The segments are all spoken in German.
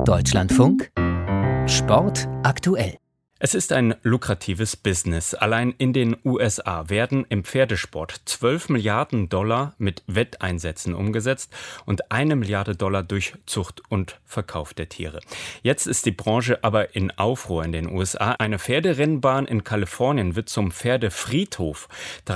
Deutschlandfunk Sport aktuell. Es ist ein lukratives Business. Allein in den USA werden im Pferdesport 12 Milliarden Dollar mit Wetteinsätzen umgesetzt und 1 Milliarde Dollar durch Zucht und Verkauf der Tiere. Jetzt ist die Branche aber in Aufruhr in den USA. Eine Pferderennbahn in Kalifornien wird zum Pferdefriedhof.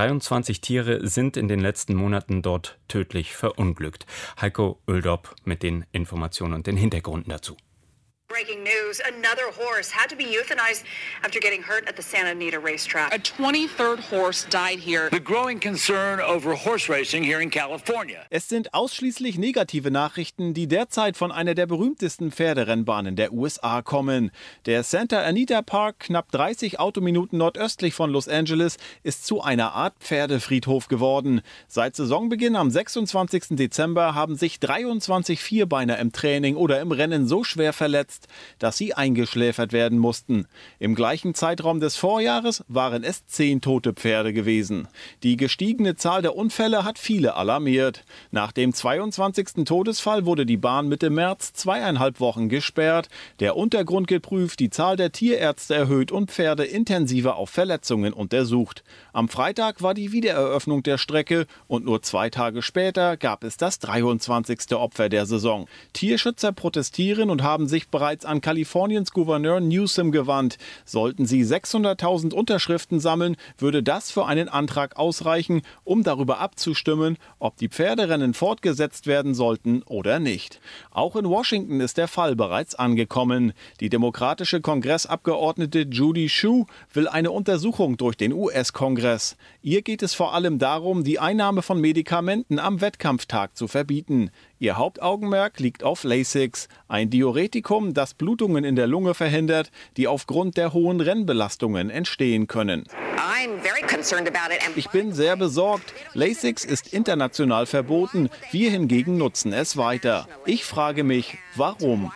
23 Tiere sind in den letzten Monaten dort tödlich verunglückt. Heiko Oeldop mit den Informationen und den Hintergründen dazu. Breaking news, another horse had to be euthanized after getting hurt at the Santa Anita racetrack. A 23rd horse died here. The growing concern over horse racing here in California. Es sind ausschließlich negative Nachrichten, die derzeit von einer der berühmtesten Pferderennbahnen der USA kommen. Der Santa Anita Park, knapp 30 Autominuten nordöstlich von Los Angeles, ist zu einer Art Pferdefriedhof geworden. Seit Saisonbeginn am 26. Dezember haben sich 23 Vierbeiner im Training oder im Rennen so schwer verletzt, dass sie eingeschläfert werden mussten. Im gleichen Zeitraum des Vorjahres waren es 10 tote Pferde gewesen. Die gestiegene Zahl der Unfälle hat viele alarmiert. Nach dem 22. Todesfall wurde die Bahn Mitte März 2,5 Wochen gesperrt, der Untergrund geprüft, die Zahl der Tierärzte erhöht und Pferde intensiver auf Verletzungen untersucht. Am Freitag war die Wiedereröffnung der Strecke und nur 2 Tage später gab es das 23. Opfer der Saison. Tierschützer protestieren und haben sich bereits an Kaliforniens Gouverneur Newsom gewandt. Sollten sie 600.000 Unterschriften sammeln, würde das für einen Antrag ausreichen, um darüber abzustimmen, ob die Pferderennen fortgesetzt werden sollten oder nicht. Auch in Washington ist der Fall bereits angekommen. Die demokratische Kongressabgeordnete Judy Chu will eine Untersuchung durch den US-Kongress. Ihr geht es vor allem darum, die Einnahme von Medikamenten am Wettkampftag zu verbieten. Ihr Hauptaugenmerk liegt auf Lasix, ein Diuretikum, das Blutungen in der Lunge verhindert, die aufgrund der hohen Rennbelastungen entstehen können. Ich bin sehr besorgt. Lasix ist international verboten. Wir hingegen nutzen es weiter. Ich frage mich, warum?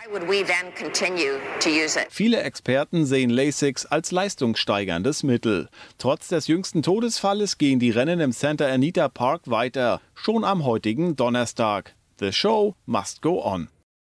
Viele Experten sehen Lasix als leistungssteigerndes Mittel. Trotz des jüngsten Todesfalles gehen die Rennen im Santa Anita Park weiter, schon am heutigen Donnerstag. The show must go on.